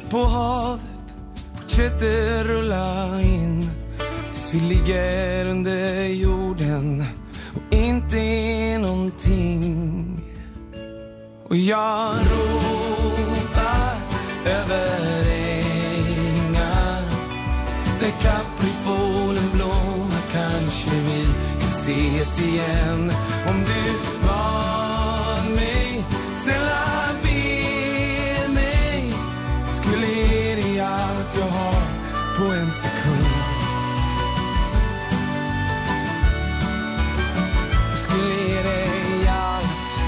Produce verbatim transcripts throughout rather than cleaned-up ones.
på havet fortsätter rulla in tills vi ligger under jorden och inte är någonting. Och jag ropar över ängar när kaprifolen blommar, kanske vi kan ses igen. Om du var mig, snälla be mig, skulle ge dig allt jag har på en sekund. Jag skulle ge dig allt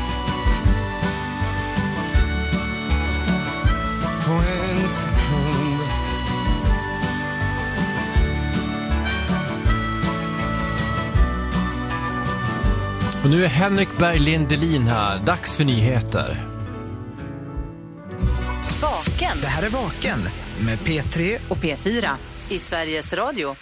på en sekund. Och nu är Henrik Berglind Delin här. Dags för nyheter. Vaken. Det här är Vaken med P tre och P fyra i Sveriges Radio.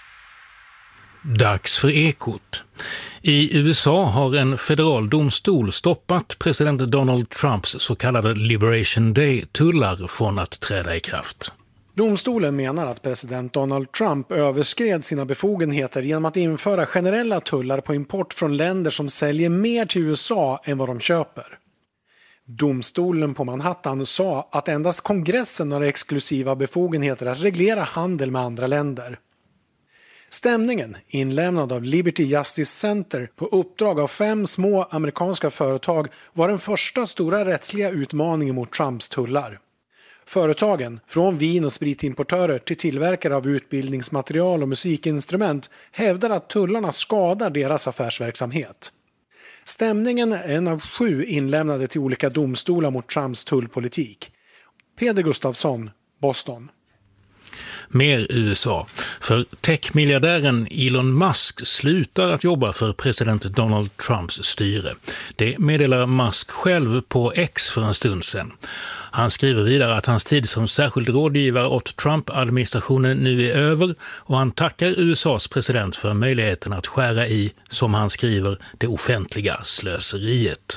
Dags för Ekot. I U S A har en federal domstol stoppat president Donald Trumps så kallade Liberation Day-tullar från att träda i kraft. Domstolen menar att president Donald Trump överskred sina befogenheter genom att införa generella tullar på import från länder som säljer mer till U S A än vad de köper. Domstolen på Manhattan sa att endast kongressen har exklusiva befogenheter att reglera handel med andra länder. Stämningen, inlämnad av Liberty Justice Center på uppdrag av fem små amerikanska företag, var den första stora rättsliga utmaningen mot Trumps tullar. Företagen, från vin- och spritimportörer till tillverkare av utbildningsmaterial och musikinstrument, hävdar att tullarna skadar deras affärsverksamhet. Stämningen är en av sju inlämnade till olika domstolar mot Trumps tullpolitik. Peder Gustafsson, Boston. Mer U S A. För techmiljardären Elon Musk slutar att jobba för president Donald Trumps styre. Det meddelar Musk själv på X för en stund sedan. Han skriver vidare att hans tid som särskild rådgivare åt Trump-administrationen nu är över och han tackar U S A:s president för möjligheten att skära i, som han skriver, det offentliga slöseriet.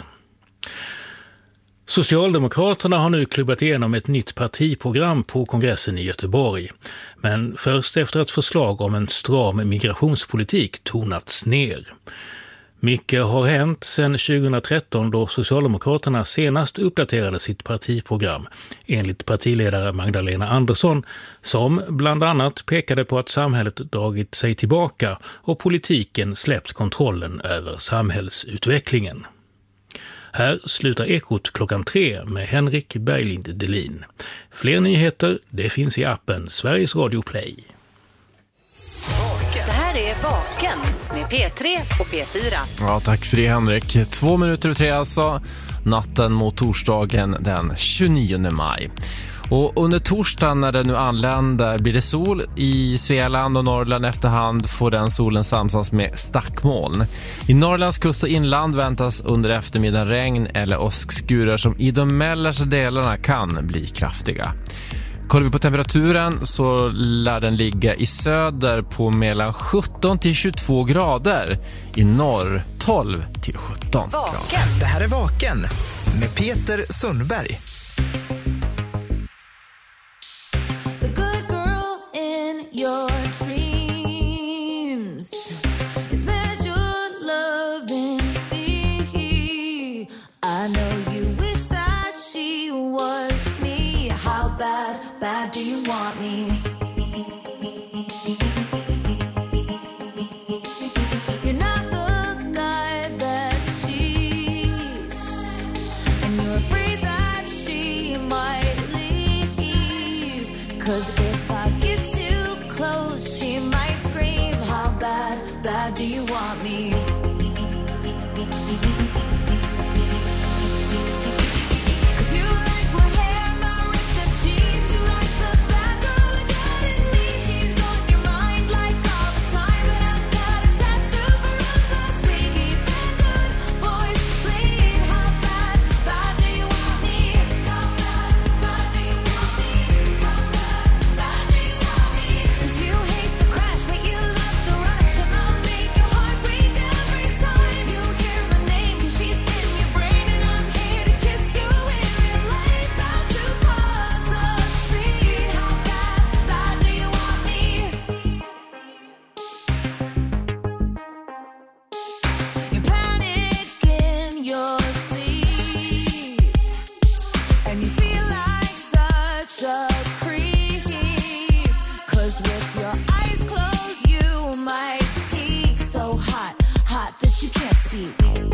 Socialdemokraterna har nu klubbat igenom ett nytt partiprogram på kongressen i Göteborg. Men först efter att förslag om en stram migrationspolitik tonats ner. Mycket har hänt sedan tjugohundratretton då Socialdemokraterna senast uppdaterade sitt partiprogram, enligt partiledare Magdalena Andersson, som bland annat pekade på att samhället dragit sig tillbaka och politiken släppt kontrollen över samhällsutvecklingen. Här slutar Ekot klockan tre med Henrik Berglind Delin. Fler nyheter, det finns i appen Sveriges Radio Play. Det här är Vaken med P tre och P fyra. Ja, tack för det Henrik. Två minuter och tre alltså, natten mot torsdagen den tjugonionde maj. Och under torsdagen när det nu anländer blir det sol i Svealand och Norrland. Efterhand får den solen samsas med stackmoln. I Norrlands kust och inland väntas under eftermiddagen regn eller åskskurar som i de mellersta delarna kan bli kraftiga. Kollar vi på temperaturen så lär den ligga i söder på mellan sjutton till tjugotvå grader. I norr tolv till sjutton grader. Det här är Vaken med Peter Sundberg. Your dreams is where you're loving me. I know you wish that she was me. How bad, bad do you want me? You're not the guy that she's, and you're afraid that she might leave. 'Cause if I get close, she might scream. How bad, bad do you want me? such a creep. 'Cause with your eyes closed, you might peek so hot, hot that you can't speak.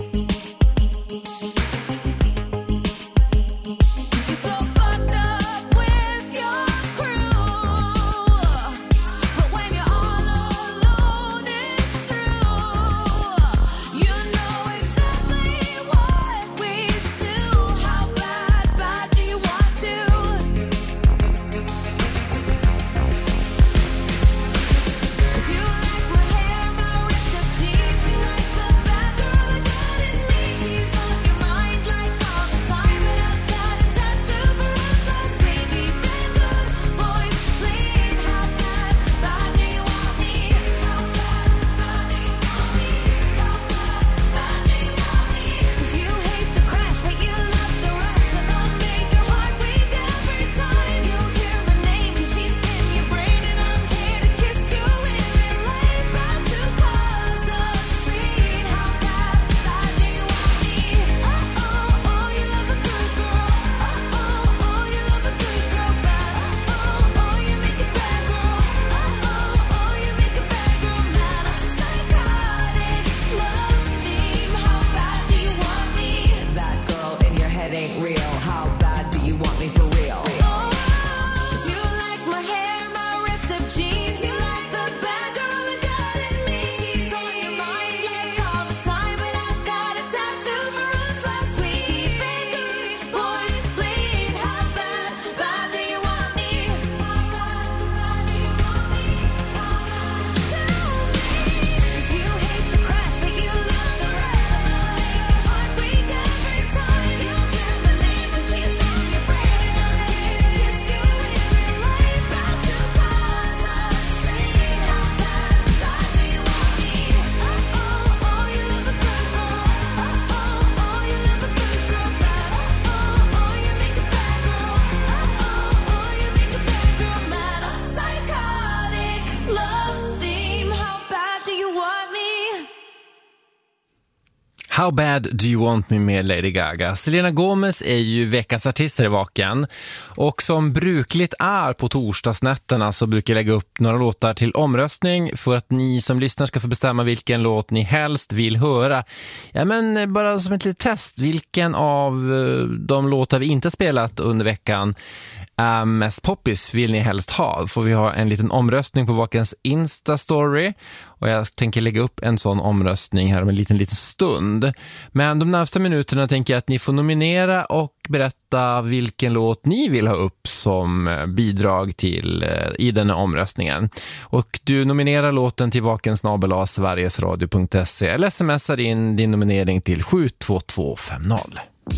How bad do you want me med Lady Gaga? Selena Gomez är ju veckans artist här i Vaken. Och som brukligt är på torsdagsnätterna så brukar jag lägga upp några låtar till omröstning för att ni som lyssnar ska få bestämma vilken låt ni helst vill höra. Ja, men bara som ett litet test, vilken av de låtar vi inte spelat under veckan är mest poppis vill ni helst ha? Får vi ha en liten omröstning på Vakens Insta-story och jag tänker lägga upp en sån omröstning här om en liten, liten stund. Men de närmaste minuterna tänker jag att ni får nominera och berätta vilken låt ni vill ha upp som bidrag till i den här omröstningen. Och du nominerar låten till vaken snabel-a sverigesradio punkt se eller smsar in din nominering till sju två två fem noll.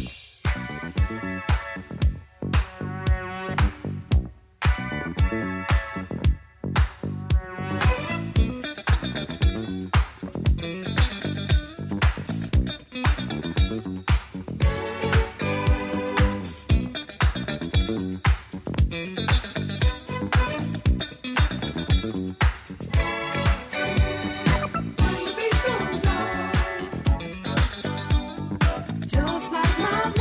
Just like my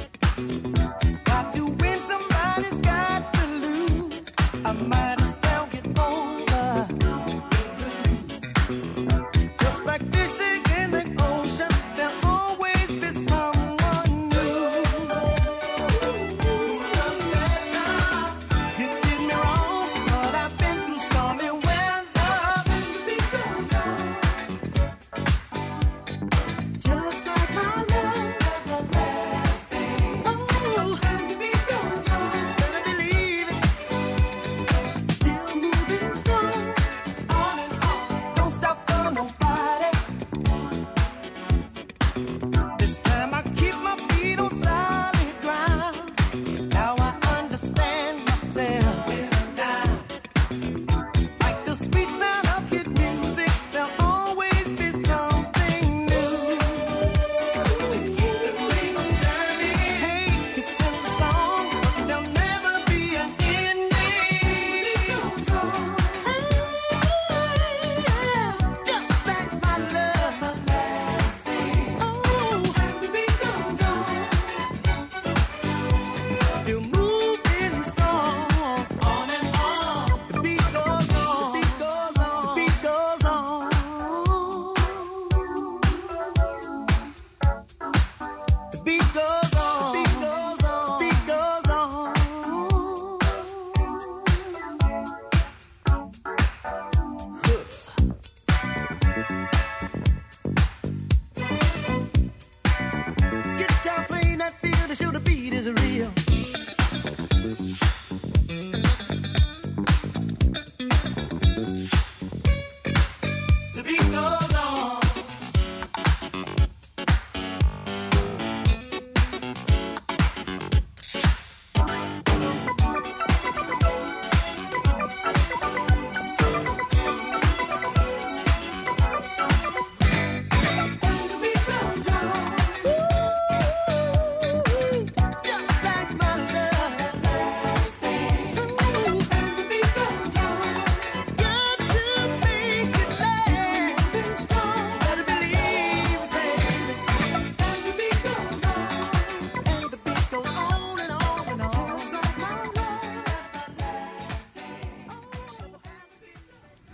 might as well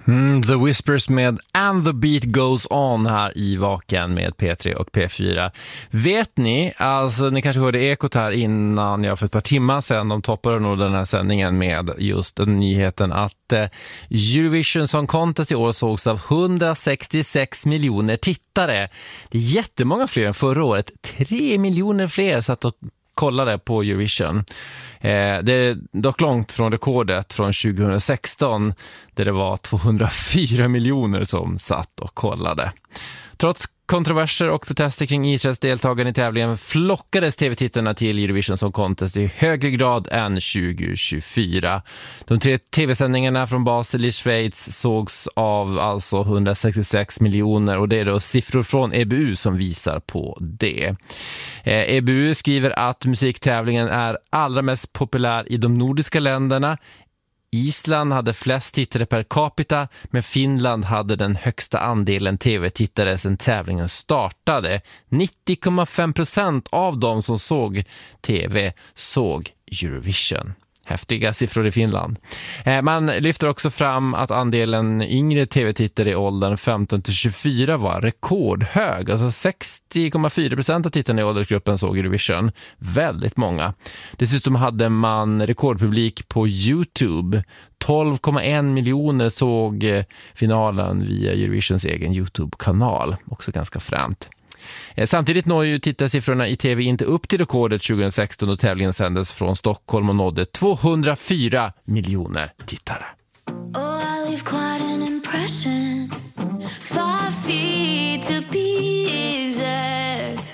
Mm, The Whispers med And the Beat Goes On här i Vaken med P tre och P fyra. Vet ni, alltså ni kanske hörde Ekot här innan jag för ett par timmar sedan, de toppade nog den här sändningen med just den nyheten att eh, Eurovision Song Contest i år sågs av hundrasextiosex miljoner tittare. Det är jättemånga fler än förra året, tre miljoner fler satt och kollade på Eurovision. Eh, det är dock långt från rekordet från tjugohundrasexton där det var tvåhundrafyra miljoner som satt och kollade. Trots kontroverser och protester kring Israels deltagande i tävlingen flockades tv-tittarna till Eurovision Song Contest i högre grad än tjugohundratjugofyra. De tre tv-sändningarna från Basel i Schweiz sågs av alltså hundrasextiosex miljoner och det är då siffror från E B U som visar på det. E B U skriver att musiktävlingen är allra mest populär i de nordiska länderna. Island hade flest tittare per capita, men Finland hade den högsta andelen tv-tittare sedan tävlingen startade. nittio komma fem procent av de som såg tv såg Eurovision. Häftiga siffror i Finland. Man lyfter också fram att andelen yngre tv-tittare i åldern femton till tjugofyra var rekordhög. Alltså sextio komma fyra procent av tittarna i åldersgruppen såg Eurovision. Väldigt många. Dessutom hade man rekordpublik på YouTube. tolv komma en miljoner såg finalen via Eurovisions egen YouTube-kanal. Också ganska fränt. Samtidigt når ju tittarsiffrorna i tv inte upp till rekordet tjugohundrasexton då tävlingen sändes från Stockholm och nådde tvåhundrafyra miljoner tittare. Oh, I leave quite an impression. Five feet to be exact.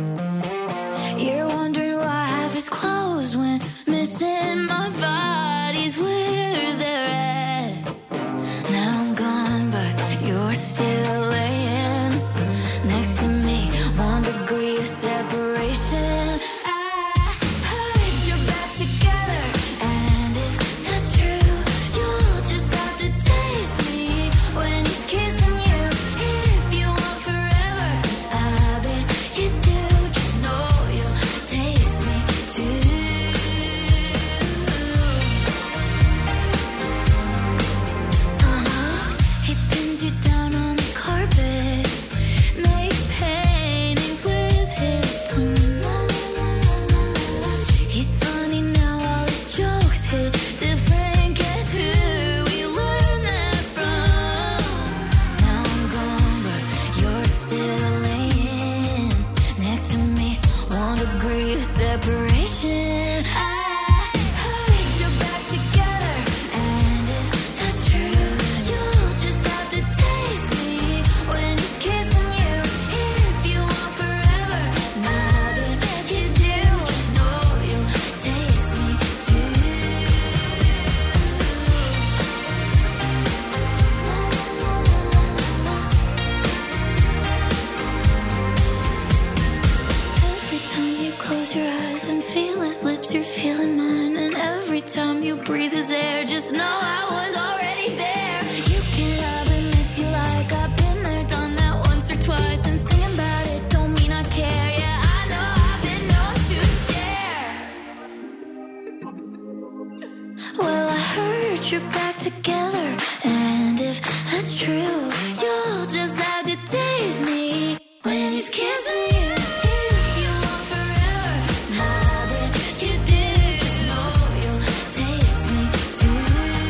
You're wondering why I have his clothes when missing my body's where they're at. Now I'm gone, but you're still laying next to me. One degree of separation. I heard you're back together, and if that's true, you'll just have to taste me when he's kissing you. If you want forever, I bet you do. Just know you'll taste me too. Uh-huh. He pins you down on the carpet, makes paintings with his tongue. He's funny now, all his jokes hit different. Guess who we learned that from? Now I'm gone, but you're still laying next to me. One degree of separation. I heard you're back together, and if that's true, you'll just have to taste me when he's kissing you. If you want forever, now that you do, just know you'll taste me too. Every time you close your eyes and feel his lips, you're feeling mine. And every time you breathe his air, just know I was already there. You can have him if you like. I've been there, done that once or twice. And singing about it don't mean I care. Yeah, I know I've been known to share. Well, I heard you're back together, and if that's true, you'll just have to taste me when he's kissing you. If you want forever, now that you do, just know you'll taste me too.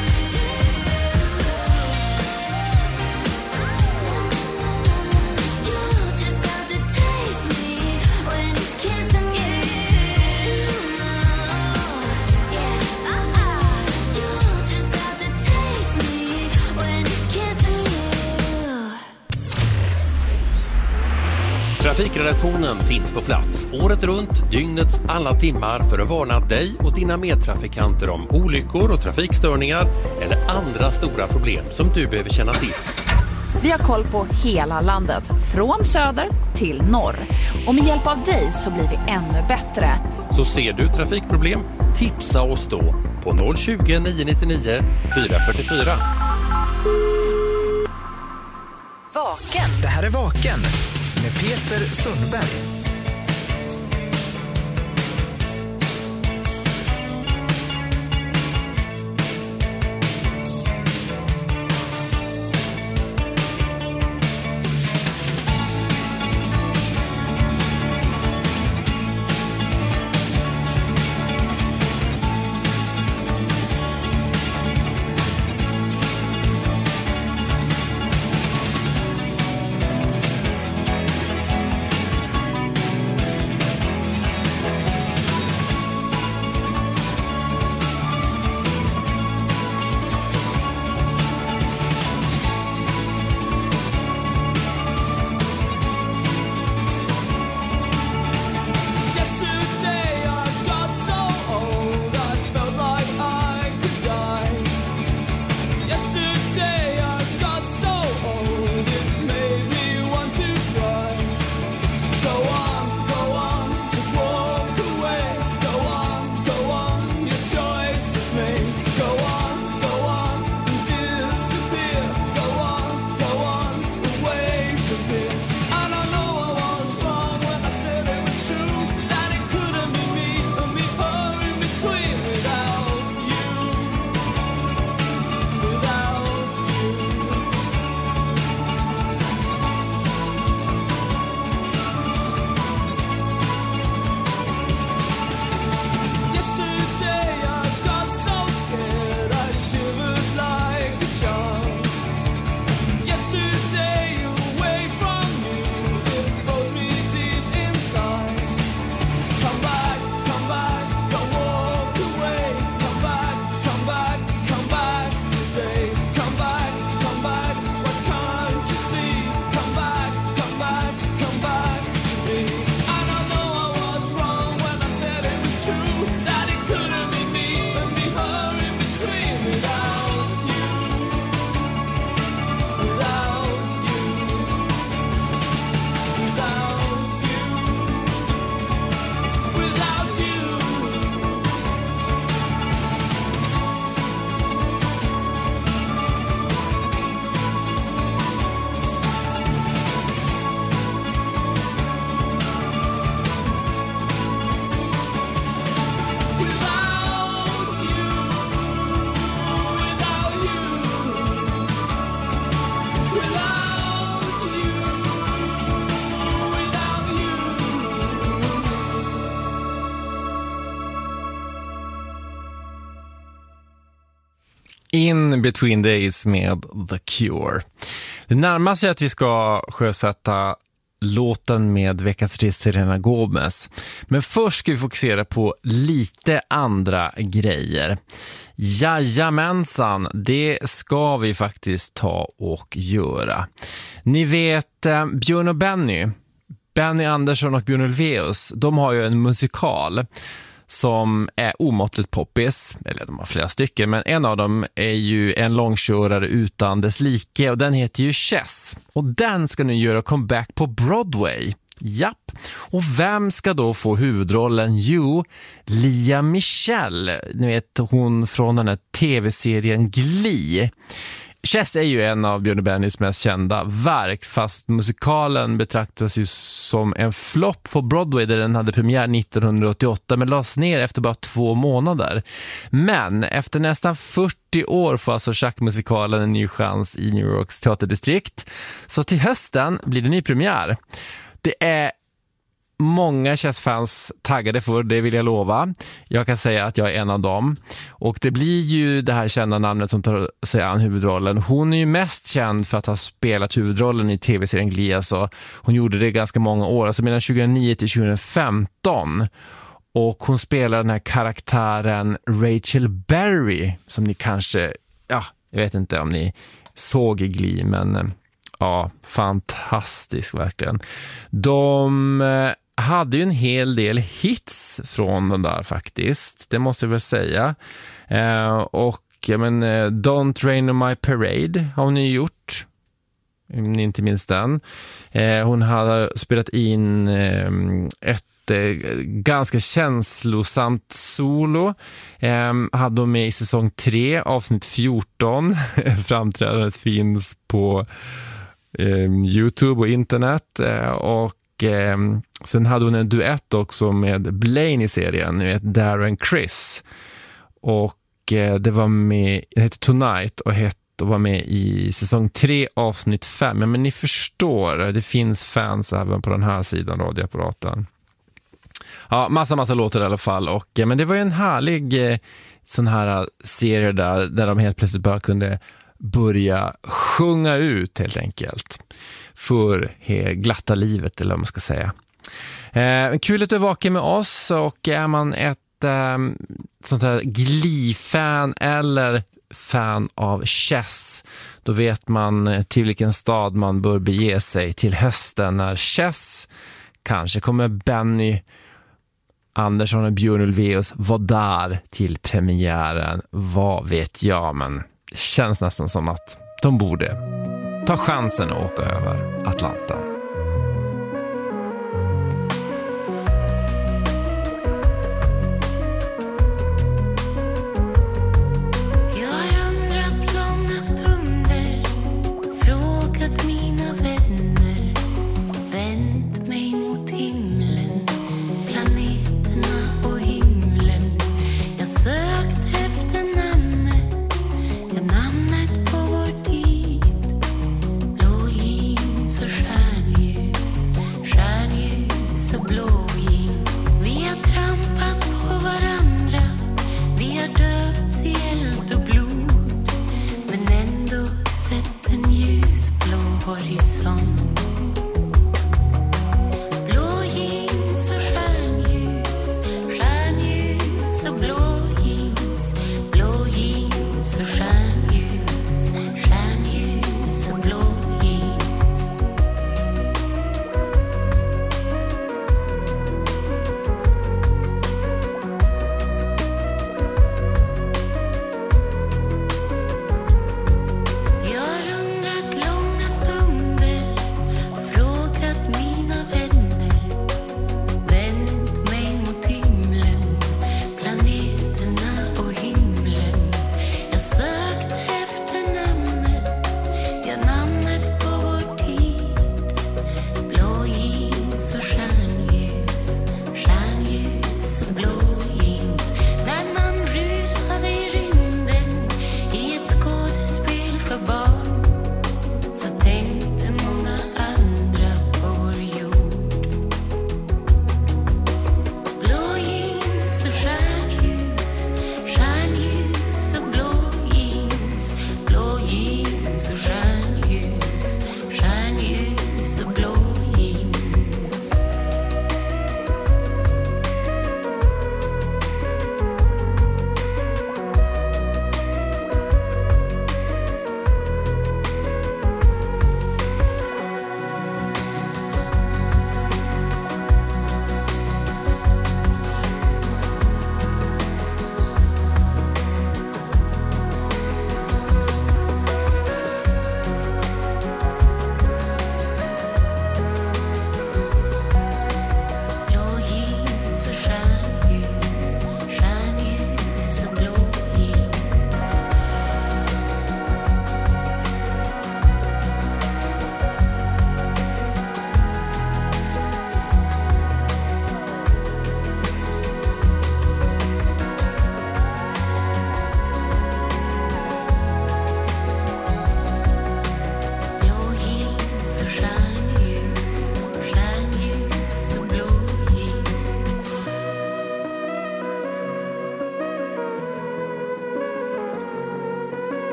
You'll just have to taste me when he's kissing you. Yeah, uh-uh. You'll just have to taste me when he's kissing you. Trafikredaktionen finns på plats året runt, dygnets alla timmar för att varna dig och dina medtrafikanter om olyckor och trafikstörningar eller andra stora problem som du behöver känna till. Vi har koll på hela landet, från söder till norr. Och med hjälp av dig så blir vi ännu bättre. Så ser du trafikproblem, tipsa oss då på noll tjugo, nio nittionio, fyra fyra fyra. Vaken. Det här är Vaken med Peter Sundberg. In Between Days med The Cure. Det närmar sig att vi ska sjösätta låten med veckans resa Selena Gomez. Men först ska vi fokusera på lite andra grejer. Jajamensan, det ska vi faktiskt ta och göra. Ni vet eh, Björn och Benny, Benny Andersson och Björn Ulvaeus, de har ju en musikal som är omåttligt poppis, eller de har flera stycken, men en av dem är ju en långkörare utan dess like och den heter ju Chess. Och den ska nu göra comeback på Broadway. Japp. Och vem ska då få huvudrollen? Jo, Lea Michele. Ni vet hon från den här tv-serien Glee. Chess är ju en av Björn och Bennys mest kända verk, fast musikalen betraktas ju som en flopp på Broadway där den hade premiär nittonhundraåttioåtta men lades ner efter bara två månader. Men efter nästan fyrtio år får alltså Schack-musikalen en ny chans i New Yorks teaterdistrikt. Så till hösten blir det ny premiär. Det är många Chess-fans taggade för, det vill jag lova. Jag kan säga att jag är en av dem. Och det blir ju det här kända namnet som tar sig an huvudrollen. Hon är ju mest känd för att ha spelat huvudrollen i tv-serien Glee. Alltså, hon gjorde det ganska många år, alltså mellan tjugohundranio till tjugohundrafemton. Och hon spelar den här karaktären Rachel Berry, som ni kanske, ja, jag vet inte om ni såg i Glee, men ja, fantastisk verkligen. De hade ju en hel del hits från den där faktiskt, det måste jag väl säga. Eh, och ja, men Don't Rain on My Parade har hon ju gjort, inte minst den. Eh, hon hade spelat in eh, ett eh, ganska känslosamt solo. Eh, hade hon med i säsong tre, avsnitt fjorton. Framträdandet finns på eh, YouTube och internet. Eh, och eh, sen hade hon en duett också med Blaine i serien, ni vet, Darren Criss. Och eh, det var med, det heter Tonight och hette och var med i säsong tre, avsnitt fem. Ja, men ni förstår, det finns fans även på den här sidan radioapparaten. Ja, massa, massa låtar i alla fall. Och, ja, men det var ju en härlig eh, sån här serie där, där de helt plötsligt bara kunde börja sjunga ut helt enkelt. För he, glatta livet, eller vad man ska säga. Eh, kul att du är vaken med oss, och är man ett eh, sånt här Glee-fan eller fan av Chess, då vet man till vilken stad man bör bege sig till hösten när Chess, kanske kommer Benny Andersson och Björn Ulvaeus vara där till premiären, vad vet jag, men det känns nästan som att de borde ta chansen att åka över Atlanten. Blå jeans och stjärnljus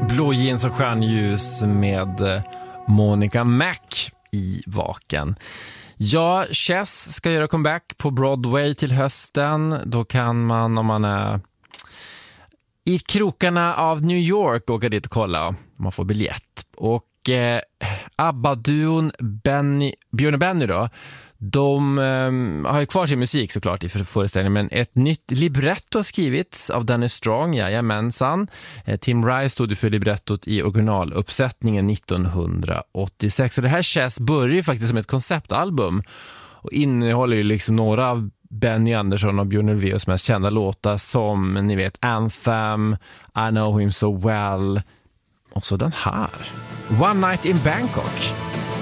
Blå jeans och stjärnljus med Monica Mac i Vaken. Ja, Chess ska göra comeback på Broadway till hösten. Då kan man, om man är i krokarna av New York, åka dit och kolla om man får biljett. Och eh, ABBA-duon Benny, Björn och Benny då, de eh, har ju kvar sin musik såklart i föreställningen, men ett nytt libretto har skrivits av Danny Strong, jajamensan. Eh, Tim Rice stod för librettot i originaluppsättningen nittonhundraåttiosex. Och det här Chess börjar ju faktiskt som ett konceptalbum och innehåller ju liksom några av Benny Andersson och Björn Ulvaeus mest kända låtar, som ni vet Anthem, I Know Him So Well och så den här One Night in Bangkok.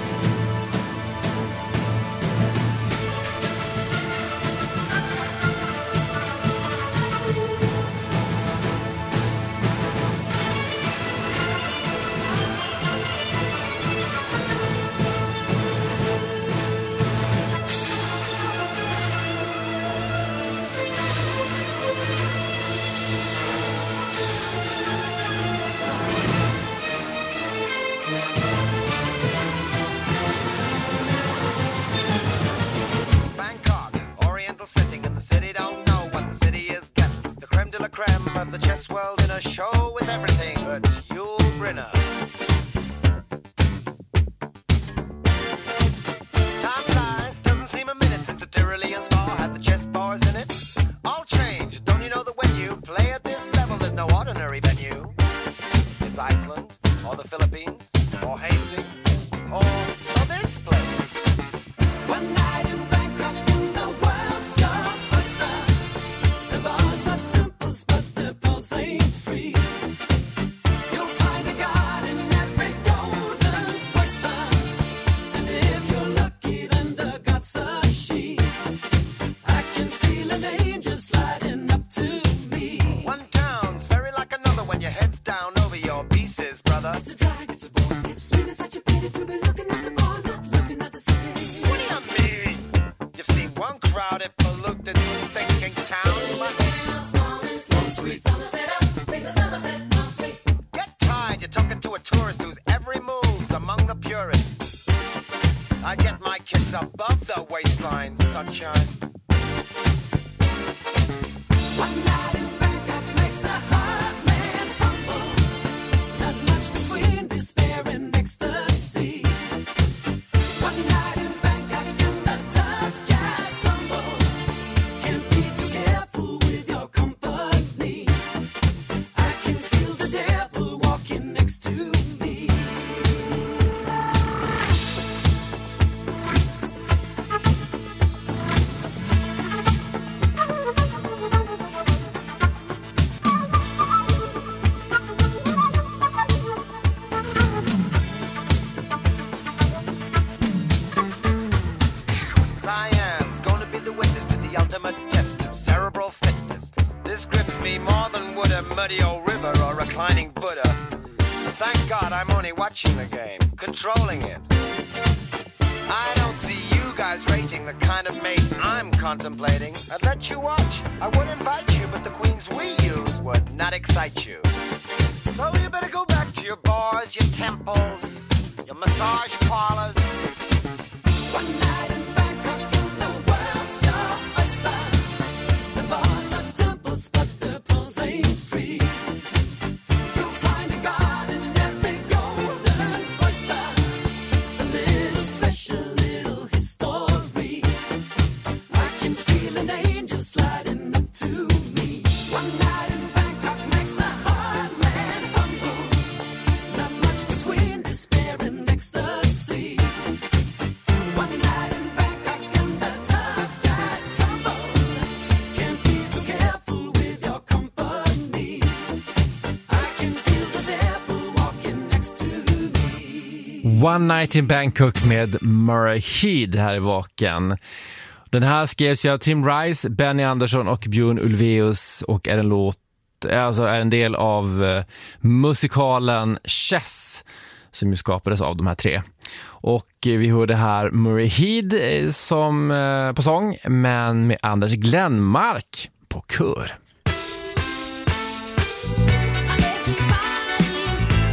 Of the chess world in a show with everything but Yul Brynner. Time flies, doesn't seem a minute since the Tyrolean Spa had the chess bars in it. All change, don't you know that when you play at this level, there's no ordinary venue. It's Iceland, or the Philippines, or Hastings, or, or this place. One night in Bangkok in the world's your oyster. The bars are temples, but the pulse ain't free. You'll find a god in every golden oyster. And if you're lucky, then the god's a she. I can feel an angel sliding up to me. One town's very like another when your head's down over your pieces, brother. It's a drag, it's a bore. It's really such a pity to be looking at the bar, not looking at the city. What do you mean? You've seen one crowded, polluted, thinking town. Get tired, you're talking to a tourist whose every move's among the purists. I get my kids above the waistline, sunshine. One night in Bangkok makes a hard man humble. Not much between despair and ecstasy. One night in Bangkok and the tough guys crumble. Can't be too careful with your company. I can feel the devil walking next to me. Cyan's gonna be the witness to the ultimate test of cerebral fitness. This grips me more than would a muddy old river or reclining Buddha. Thank God I'm only watching the game, controlling it. I don't see you guys rating the kind of mate I'm contemplating. I'd let you watch, I would invite you, but the queens we use would not excite you. So you better go back to your bars, your temples, your massage parlors. One night in Bangkok in the world's your oyster. The bars are temples, but the pulse ain't free. You'll find a god in every golden oyster. A little special little history. I can feel an angel sliding up to me. One night in Bangkok makes a hard man humble. Not much between despair and ecstasy. One night in Bangkok and the tough guys tumble. Can't be too careful with your company. I can feel the devil walking next to me. One Night in Bangkok med Murray Heed här i Vaken. Den här skrevs ju av Tim Rice, Benny Andersson och Björn Ulvaeus och är en låt, alltså är en del av uh, musikalen Chess som ju skapades av de här tre. Och uh, vi hörde här Murray Heed uh, som uh, på sång, men med Anders Glenmark på kör.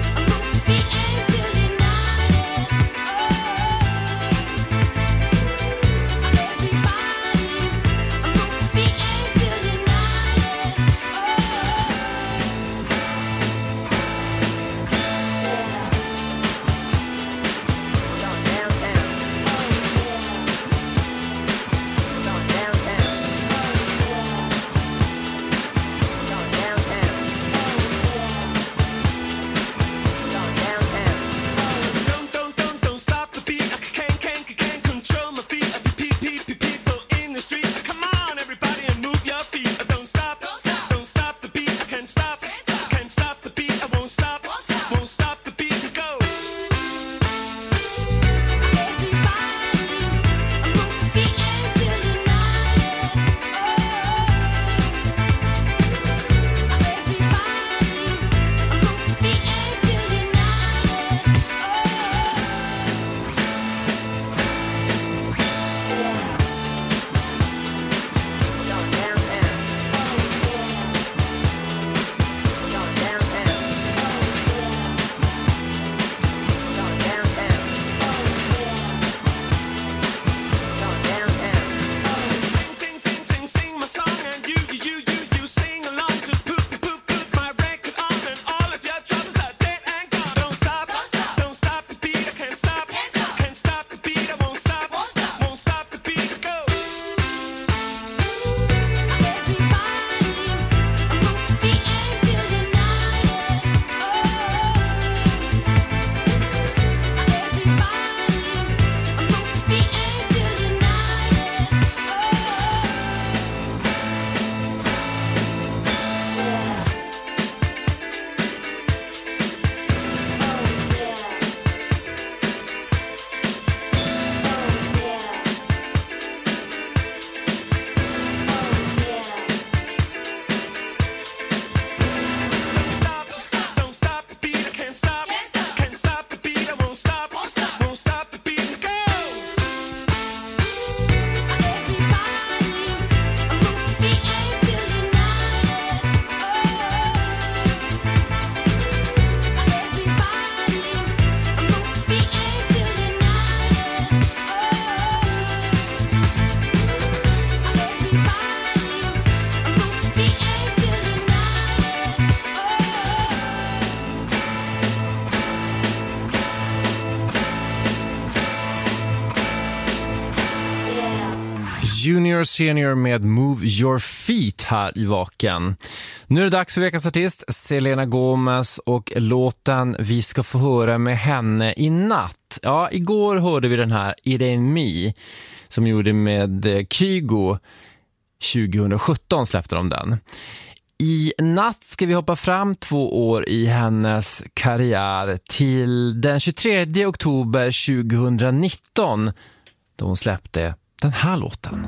Junior Senior med Move Your Feet här i Vaken. Nu är det dags för veckans artist, Selena Gomez, och låten vi ska få höra med henne i natt. Ja, igår hörde vi den här It Ain't Me som gjorde med Kygo. tjugohundrasjutton släppte de den. I natt ska vi hoppa fram två år i hennes karriär till den tjugotredje oktober tjugohundranitton då hon släppte den här låten.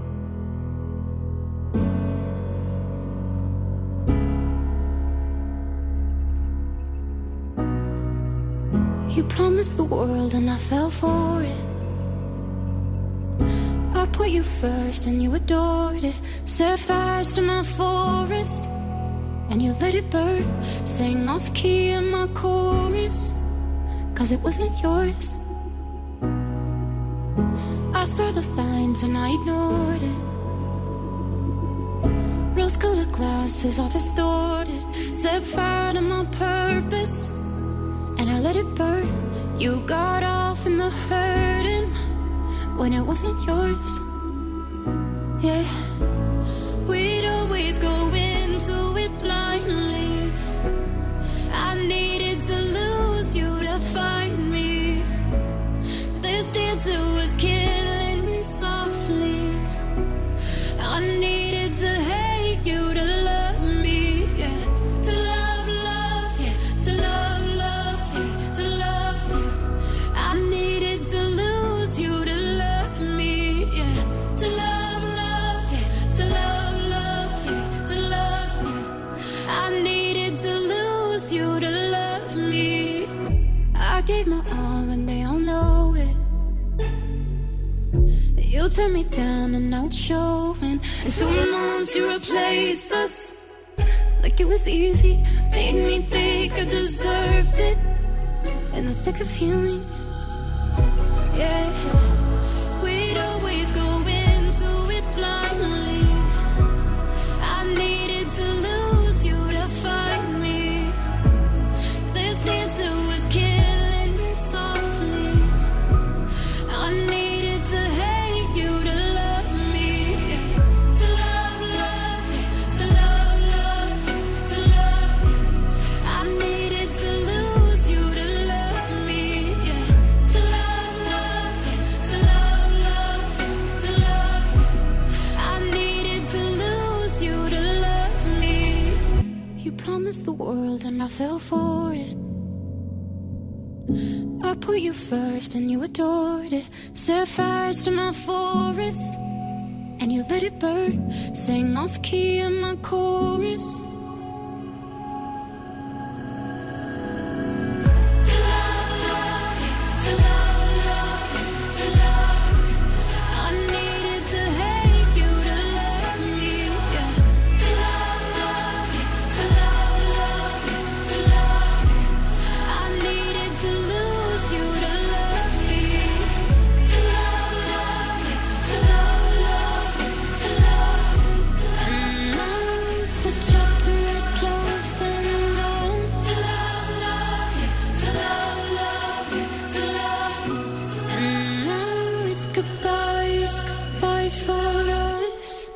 You promised the world and I fell for it. I put you first and you adored it. Set fires to my forest and you let it burn. Sang off key in my chorus, cause it wasn't yours. I saw the signs and I ignored it. Rose-colored glasses all distorted. Set fire to my purpose and I let it burn. You got off in the hurting when it wasn't yours. Yeah, we'd always go into it blindly. I needed to lose you to find me. This dancer was killing me softly. I needed to hate you to love me. Yeah, to love, love, yeah, to love, love, yeah, to love you. I needed to lose you to love me. Yeah, to love, love, yeah, to love, love, yeah, to love you. I needed to lose you to love me. I gave my all and they all know it. You turned me down and now it's showing. In two months you replaced us like it was easy. Made me think I deserved it in the thick of healing. Yeah, we'd always go into it blindly. I needed to lose you to find me. This dancer was killing me softly. I needed to hate you to love me. Yeah. To love, love, yeah. To love, love, yeah. To love you. I needed to lose you to love me. Yeah. To love, love, yeah. To love, love, yeah. To love you. I needed to lose you to love me. You promised the world and I fell for it. I put you first and you adored it. Set fires to my forest and you let it burn. Sang off key in my chorus. To love, love, to love, love, to love. I needed to hate you to love me. Yeah. To love, love, to love, love, to love. I needed to lose you to love me. To love, love, to love, love, to love. And now the chapter is closed and done. To love, love, to love, love, to love. And now it's goodbye, it's goodbye for us.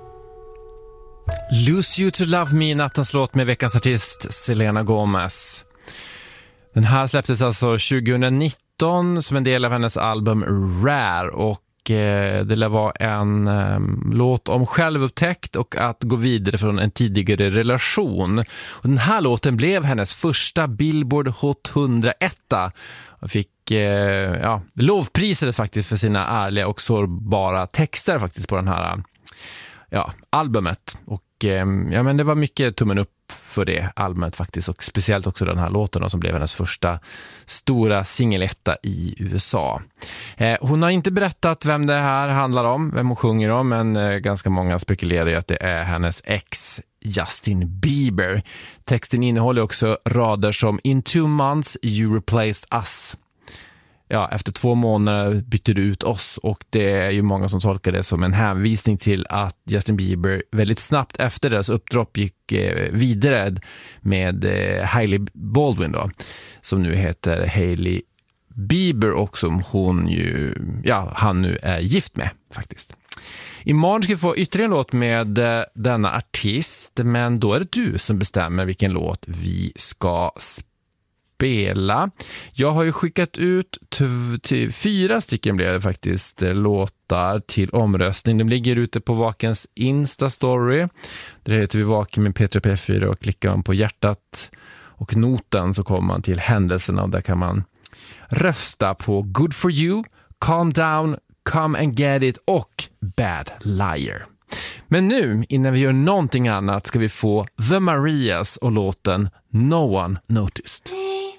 Lose You to Love Me, nattens låt med veckans artist Selena Gomez. Den här släpptes alltså tjugohundranitton som en del av hennes album Rare, och eh, det lär vara en eh, låt om självupptäckt och att gå vidare från en tidigare relation. Och den här låten blev hennes första Billboard Hot hundra-etta och fick eh, ja, lovprisades faktiskt för sina ärliga och sårbara texter faktiskt på den här ja, albumet. Och ja, men det var mycket tummen upp för det albumet faktiskt, och speciellt också den här låten då, som blev hennes första stora singeletta i U S A. Eh, hon har inte berättat vem det här handlar om, vem hon sjunger om, men eh, ganska många spekulerar ju att det är hennes ex Justin Bieber. Texten innehåller också rader som "In two months you replaced us". Ja, efter två månader bytte du ut oss, och det är ju många som tolkar det som en hänvisning till att Justin Bieber väldigt snabbt efter deras uppdropp gick eh, vidare med eh, Hailey Baldwin då, som nu heter Hailey Bieber och som hon ju, ja, han nu är gift med faktiskt. Imorgon ska vi få ytterligare en låt med eh, denna artist, men då är det du som bestämmer vilken låt vi ska spela. Jag har ju skickat ut t- t- fyra stycken blev det faktiskt eh, låtar till omröstning. De ligger ute på Vakens Insta-story. Där heter vi Vaken med P tre P fyra och klickar man på hjärtat och noten så kommer man till händelserna och där kan man rösta på Good for You, Calm Down, Come and Get It och Bad Liar. Men nu, innan vi gör någonting annat, ska vi få The Marias och låten No One Noticed.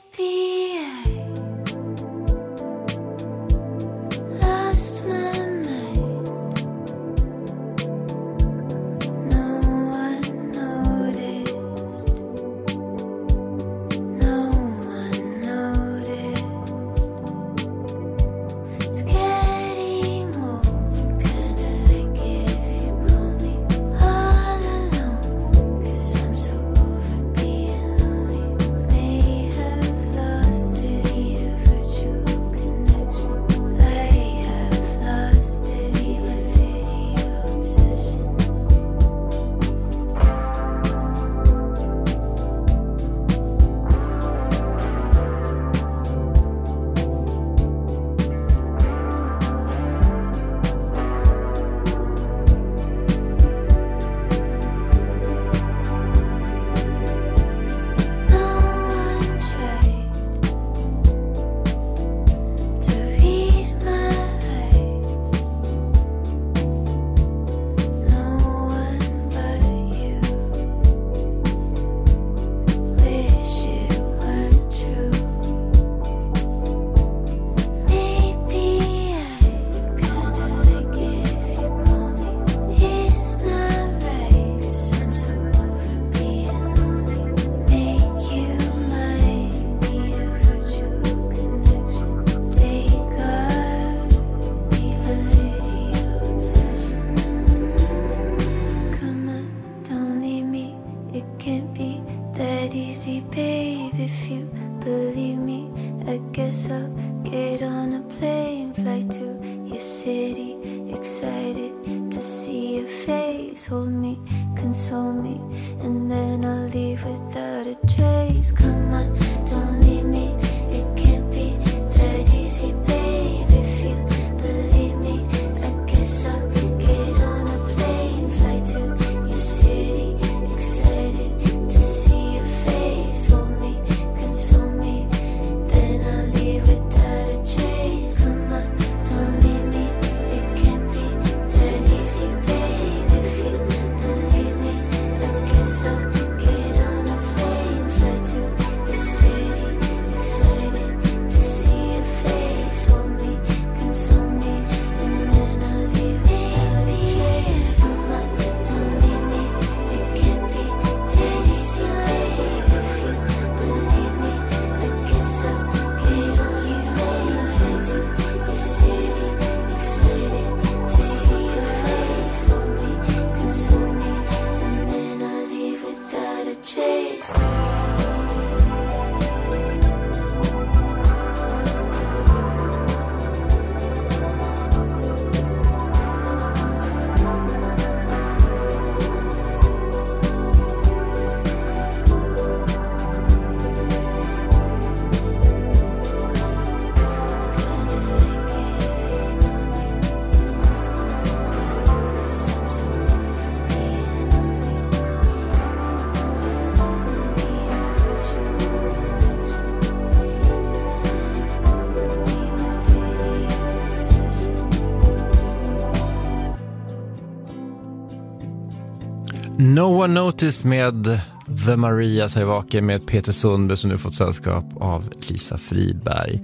No One Noticed med The Marias här i Vaken med Peter Sundberg som nu fått sällskap av Lisa Fridberg.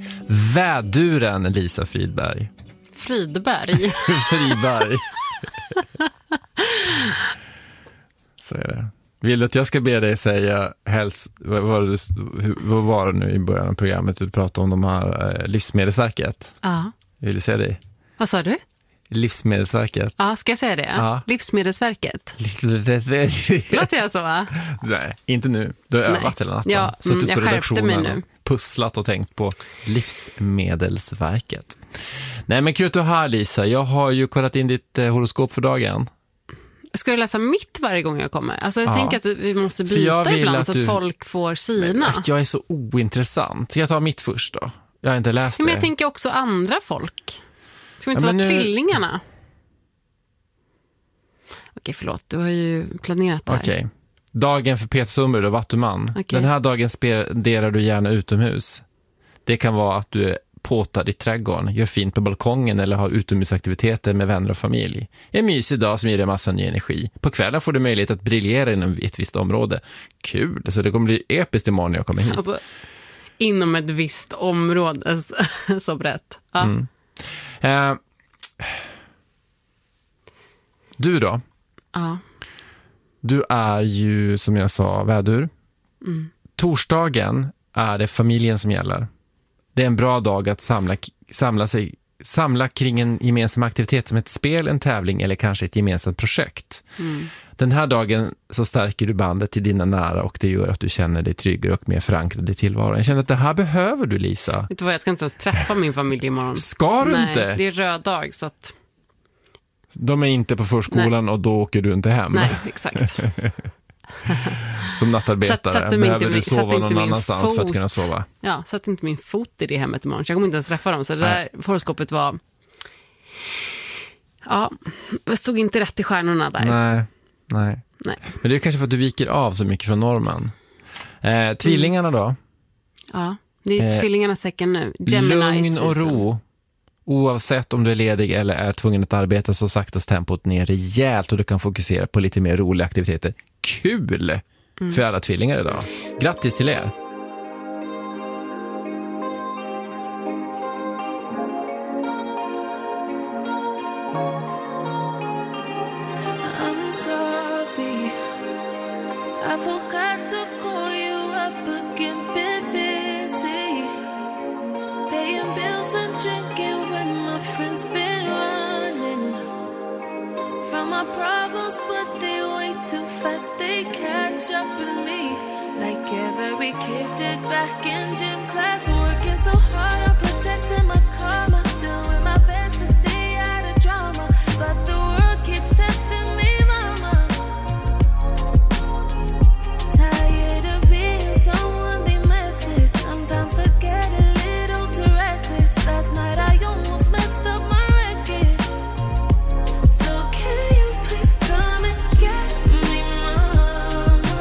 Väduren Lisa Fridberg. Fridberg. Fridberg. Så är det. Vill du att jag ska be dig säga helst, vad var det, vad var det nu i början av programmet du pratade om de här eh, Livsmedelsverket? Ja. Vill du säga det? Vad sa du? Livsmedelsverket. Ja, ska jag säga det? Ja. Livsmedelsverket. Låter jag så, va? Nej, inte nu. Du har Nej. övat hela natten. Ja, Suttit mm, jag på skärpte mig redaktionen nu. och pusslat och tänkt på Livsmedelsverket. Nej, men kul att du är här, Lisa. Jag har ju kollat in ditt eh, horoskop för dagen. Ska du läsa mitt varje gång jag kommer? Alltså jag Ja. tänker att vi måste För jag byta vill ibland att så att du- folk får sina. Men, jag är så ointressant. Ska jag ta mitt först då? Jag har inte läst Ja, men det. jag tänker också andra folk. Ska vi inte Ja, ta men nu- tvillingarna? Okej, förlåt. Du har ju planerat det här. Okej. Dagen för Peter Sundberg och Vattuman. Okej. Den här dagen spenderar du gärna utomhus. Det kan vara att du är påtad i trädgården, gör fint på balkongen eller har utomhusaktiviteter med vänner och familj. En mysig dag som ger dig massa ny energi. På kvällen får du möjlighet att briljera inom ett visst område. Kul, så det kommer bli episkt imorgon när jag kommer hit. Alltså, inom ett visst område, så brett. Ja. Mm. Eh, du då? Ja. Du är ju, som jag sa, vädur. Mm. Torsdagen är det familjen som gäller. Det är en bra dag att samla, samla, sig, samla kring en gemensam aktivitet som ett spel, en tävling eller kanske ett gemensamt projekt. Mm. Den här dagen så stärker du bandet till dina nära och det gör att du känner dig tryggare och mer förankrad i tillvaron. Jag känner att det här behöver du, Lisa. Vet du vad, jag ska inte ens träffa min familj imorgon. Ska du Nej, inte? det är röd dag, så att... De är inte på förskolan. Nej. Och då åker du inte hem. Nej, exakt. Som nattarbetare Satt- satte mig behöver inte du min- sova satte inte någon min annanstans fot. för att kunna sova. Ja, satt inte min fot i det hemmet imorgon, så jag kommer inte ens träffa dem. Så det där horoskopet var... Ja, det stod inte rätt i stjärnorna där. Nej, nej. Nej. Men det är kanske för att du viker av så mycket från normen. Eh, tvillingarna då? Ja, det är Eh, tvillingarnas säcken nu. Gemini Lugn season. och ro. Oavsett om du är ledig eller är tvungen att arbeta så saktas tempot ner rejält och du kan fokusera på lite mer roliga aktiviteter. Kul Mm. för alla tvillingar idag. Grattis till er. I'm sorry, I forgot to call you up again, been busy, paying bills and drinking when my friends been running from my problems, but they way too fast, they catch up with me, like every kid did back in gym class, working so hard on protecting my karma, doing my best to stay out of drama, but the world keeps testing me, mama. Tired of being someone they mess with. Sometimes I get a little too reckless. Last night I almost messed up my record. So can you please come and get me, mama?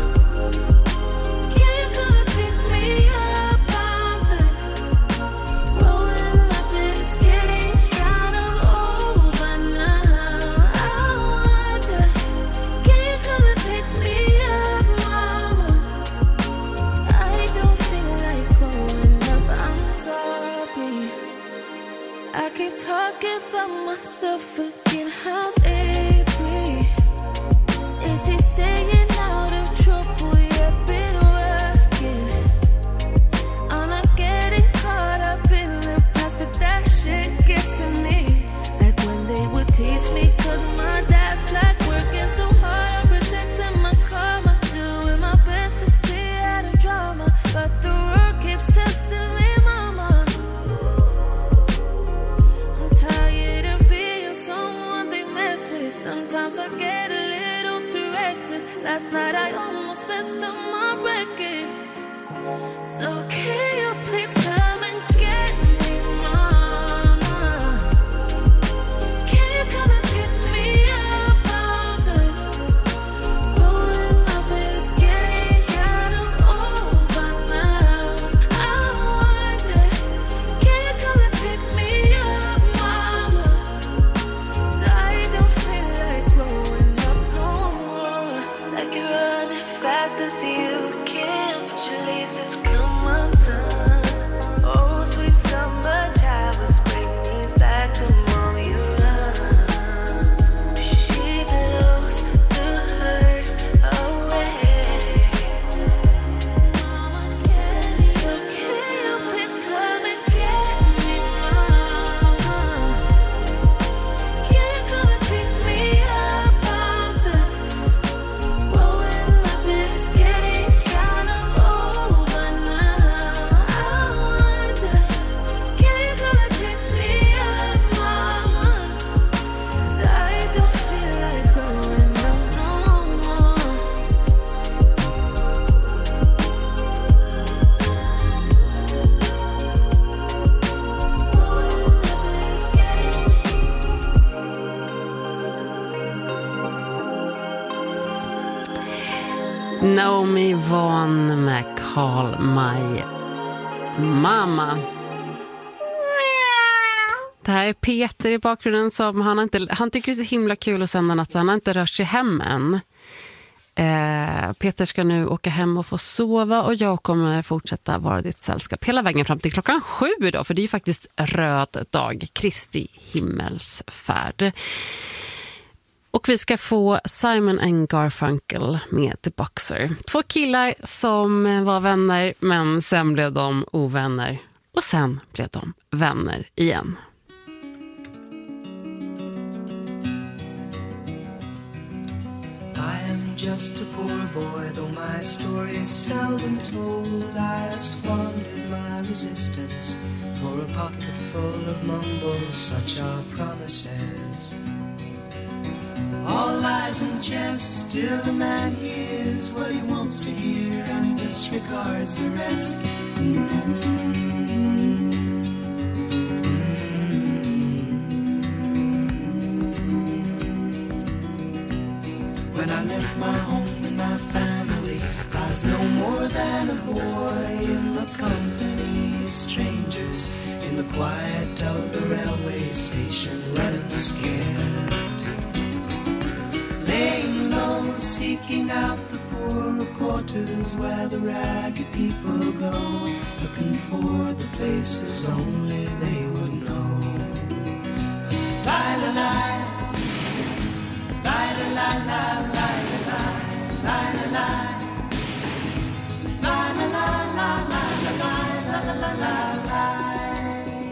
Can you come and pick me up? I'm done. Growing up is getting kind of old, but now I wonder, can you come and pick me up, mama? I don't feel like growing up, I'm sorry. I keep talking about myself again, how's April? Is he staying out of trouble? Yeah, been working. I'm not getting caught up in the past, but that shit gets to me. Like when they would tease me, cause my dad's black, working so hard on protecting my karma, doing my best to stay out of drama, but the world keeps testing me, mama. I'm tired of being someone they mess with. Sometimes I get a little too reckless. Last night I almost messed up my record. So can you please come and get me, mama? Can you come and pick me up? I'm done. Growing up is getting kind of old, but now I wonder, can you come and pick me up, mama? 'Cause I don't feel like growing up no more. Like you're running fast as you can, but your laces come undone. Oh, sweet Naomi Vaughan med Call My Mama. Det här är Peter i bakgrunden som han, inte, han tycker det är så himla kul att sända natt så han har inte rört sig hem än. Eh, Peter ska nu åka hem och få sova och jag kommer fortsätta vara ditt sällskap hela vägen fram till klockan sju då, för det är ju faktiskt röd dag, Kristi himmelsfärd. Och vi ska få Simon and Garfunkel med The Boxer. Två killar som var vänner men sen blev de ovänner och sen blev de vänner igen. I am just a poor boy, though my story is seldom told. I have squandered my resistance for a pocket full of mumbles, such are promises. All lies and jest, still a man hears what he wants to hear and disregards the rest. When I left my home and my family, I was no more than a boy in the company of strangers, in the quiet of the railway station, running scared. Laying low, seeking out the poorer quarters where the ragged people go, looking for the places only they would know. Lie-la-lie, lie-la-lie-lie, lie-la-lie, lie-la-lie, lie-la-lie, lie-la-lie,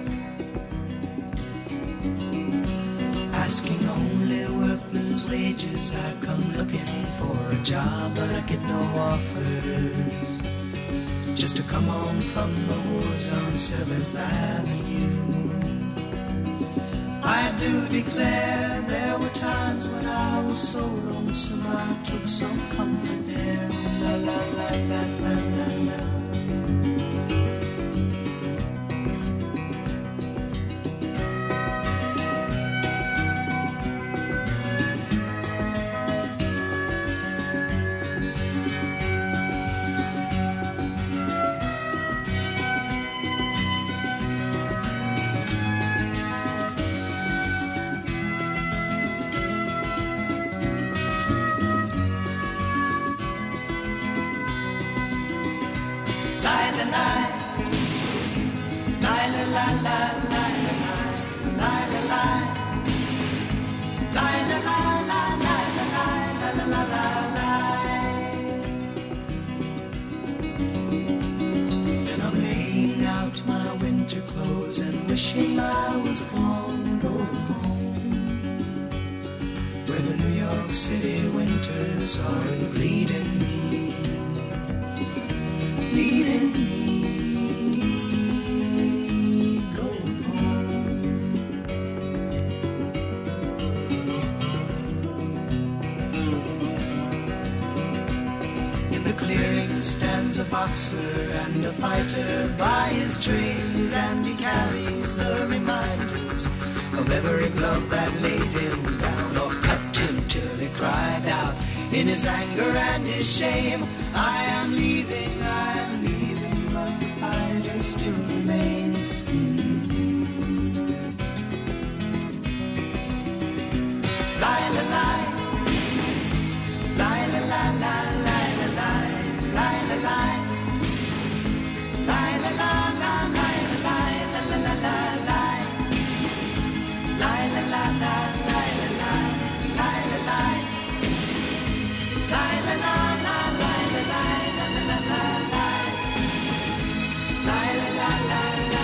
asking only workmen's wages, I come looking for a job, but I get no offers. Just to come on from the wars on seventh Avenue. I do declare there were times when I was so lonesome I took some comfort there. La la la la la la la. Wishing I was gone, going home, where the New York City winters are bleeding me, bleeding me, going home. In the clearing stands a boxer and a fighter by his trade, and he carries the reminders of every glove that laid him down or cut him till he cried out in his anger and his shame, I am leaving, I am leaving, but the fighter still remains. Lie, lie, lie, lie, lie, lie, lie, lie, lie, lie, lie, lie. La la la la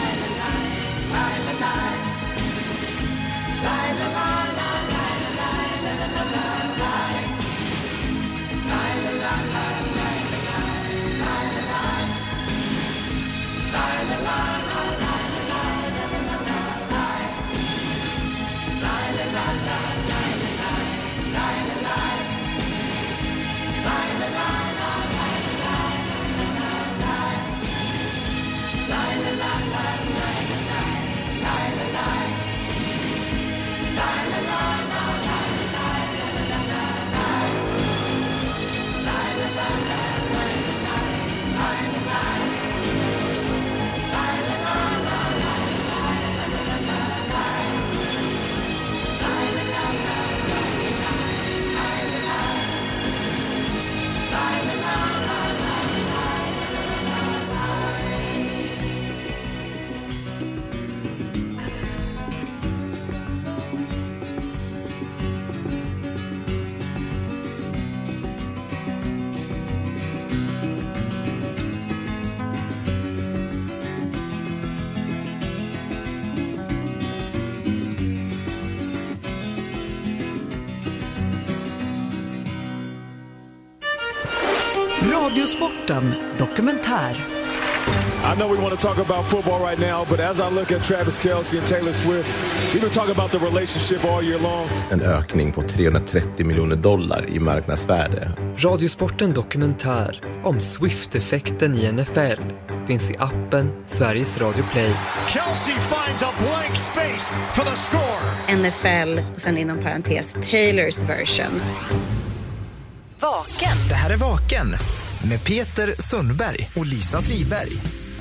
Radiosporten dokumentär. I know we want to talk about football right now, but as I look at Travis Kelce and Taylor Swift, we've been talking about the relationship all year long. En ökning på trehundratrettio miljoner dollar i marknadsvärde. Radiosporten dokumentär om Swift-effekten i N F L finns i appen Sveriges Radio Play. Kelce finds a blank space for the score. N F L och sen inom parentes Taylors version. Vaken. Det här är Vaken med Peter Sundberg och Lisa Friberg.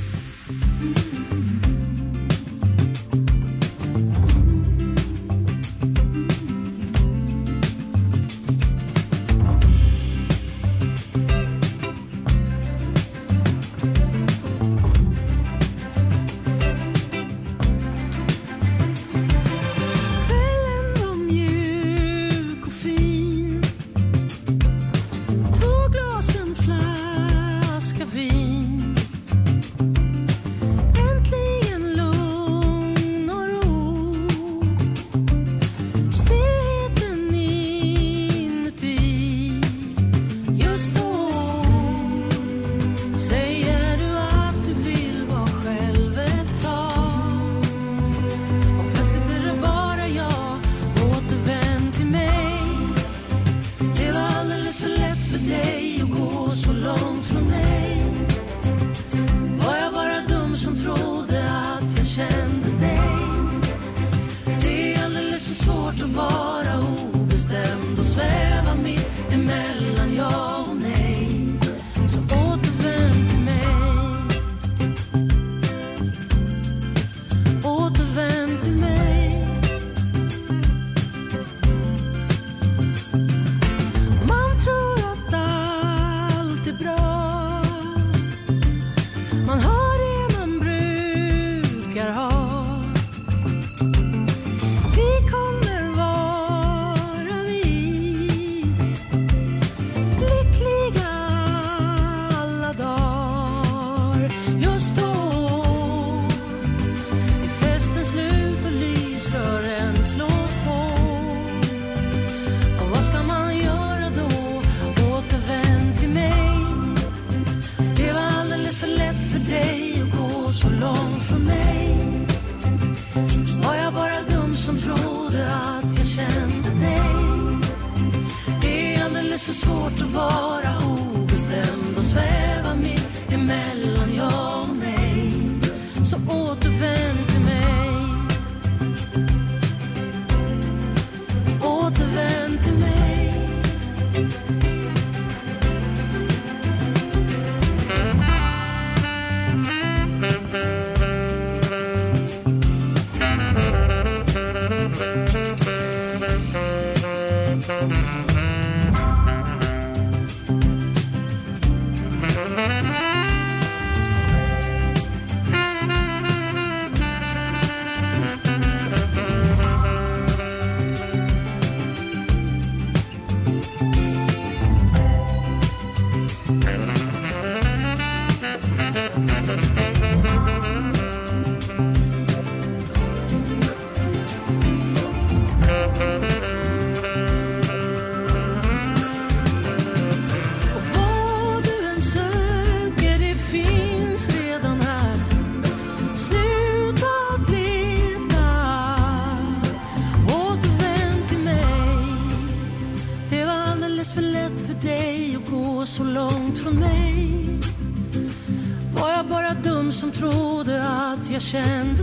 Kände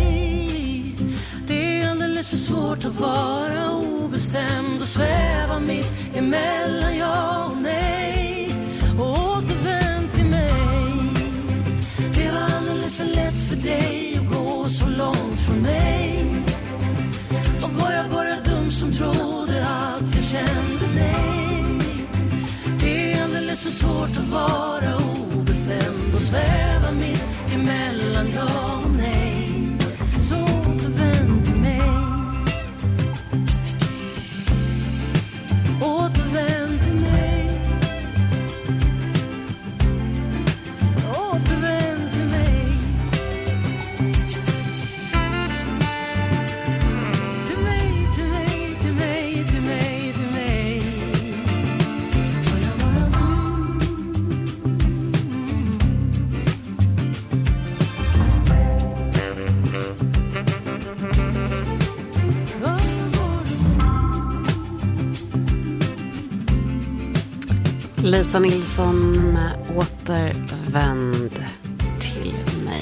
dig. Det är alldeles för svårt att vara obestämd och sväva mitt emellan ja och nej. Och återvänd till mig. Det var alldeles för lätt för dig att gå så långt från mig. Och var jag bara dum som trodde att jag kände dig. Det är alldeles för svårt att vara obestämd och sväva mitt emellan ja och nej. Så återvänd till mig. Återvänd till mig. Återvänd till mig. Till mig, till mig, till mig, till mig, till mig. Får jag vara du? Lisa Nilsson med Återvänd till mig.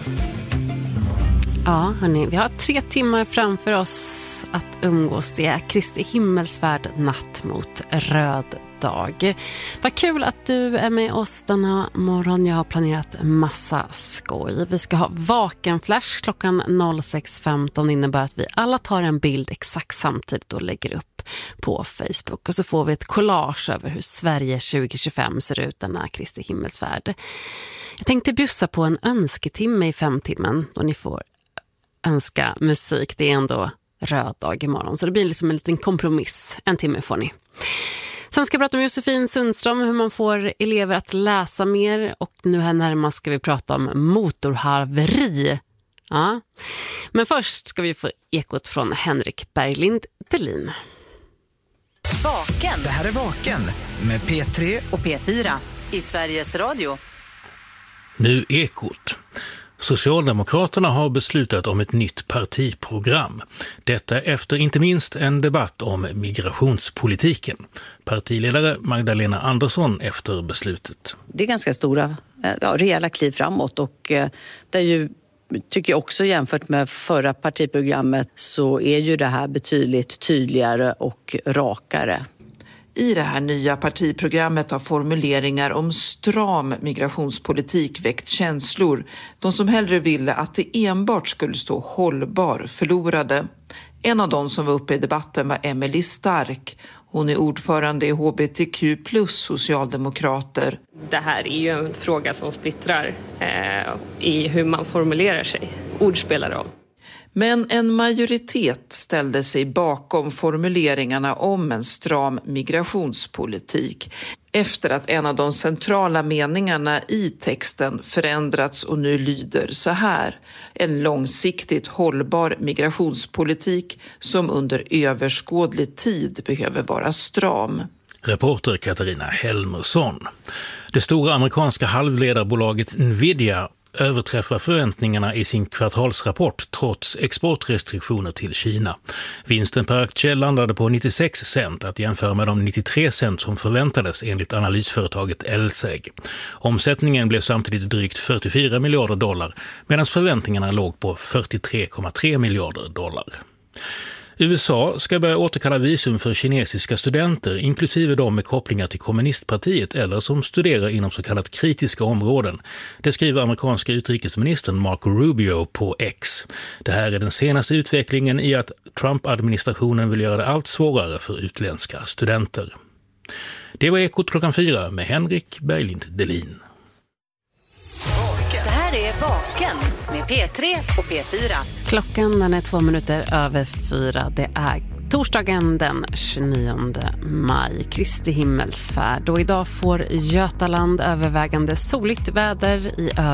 Ja, hörni, vi har tre timmar framför oss att umgås. Det är Kristi himmelsfärd natt mot röd dag. Vad kul att du är med oss denna morgon. Jag har planerat massa skoj. Vi ska ha vakenflash klockan noll sex femton. Innebär att vi alla tar en bild exakt samtidigt och lägger upp på Facebook. Och så får vi ett collage över hur Sverige tjugo tjugofem ser ut denna Kristi himmelsfärd. Jag tänkte bjussa på en önsketimme i femtimmen då ni får önska musik. Det är ändå röd dag imorgon, så det blir liksom en liten kompromiss. En timme får ni. Sen ska vi prata om Josefin Sundström, hur man får elever att läsa mer. Och nu här närmast ska vi prata om motorhaveri. Ja. Men först ska vi få ekot från Henrik Berglind Delin. Vaken. Det här är Vaken med P tre och P fyra i Sveriges Radio. Nu ekot. Socialdemokraterna har beslutat om ett nytt partiprogram. Detta efter inte minst en debatt om migrationspolitiken. Partiledare Magdalena Andersson efter beslutet. Det är ganska stora, ja, rejäla kliv framåt och eh, det är ju, tycker jag också jämfört med förra partiprogrammet så är ju det här betydligt tydligare och rakare. I det här nya partiprogrammet har formuleringar om stram migrationspolitik väckt känslor. De som hellre ville att det enbart skulle stå hållbar förlorade. En av de som var uppe i debatten var Emily Stark. Hon är ordförande i H B T Q plus socialdemokrater. Det här är ju en fråga som splittrar eh, i hur man formulerar sig. Ord spelar roll. Men en majoritet ställde sig bakom formuleringarna om en stram migrationspolitik efter att en av de centrala meningarna i texten förändrats och nu lyder så här: en långsiktigt hållbar migrationspolitik som under överskådlig tid behöver vara stram. Reporter Katarina Helmersson. Det stora amerikanska halvledarbolaget Nvidia överträffar förväntningarna i sin kvartalsrapport trots exportrestriktioner till Kina. Vinsten per aktie landade på nittiosex cent att jämföra med de nittiotre cent som förväntades enligt analysföretaget L S E G. Omsättningen blev samtidigt drygt fyrtiofyra miljarder dollar medan förväntningarna låg på fyrtiotre komma tre miljarder dollar. U S A ska börja återkalla visum för kinesiska studenter, inklusive de med kopplingar till kommunistpartiet eller som studerar inom så kallat kritiska områden. Det skriver amerikanska utrikesministern Marco Rubio på X. Det här är den senaste utvecklingen i att Trump-administrationen vill göra det allt svårare för utländska studenter. Det var Ekot klockan fyra med Henrik Berglind Delin. Det här är Vaken med P tre och P fyra. Klockan den är två minuter över fyra. Det är torsdagen den tjugonionde maj, Kristi himmelsfärd. Och idag får Götaland övervägande soligt väder i över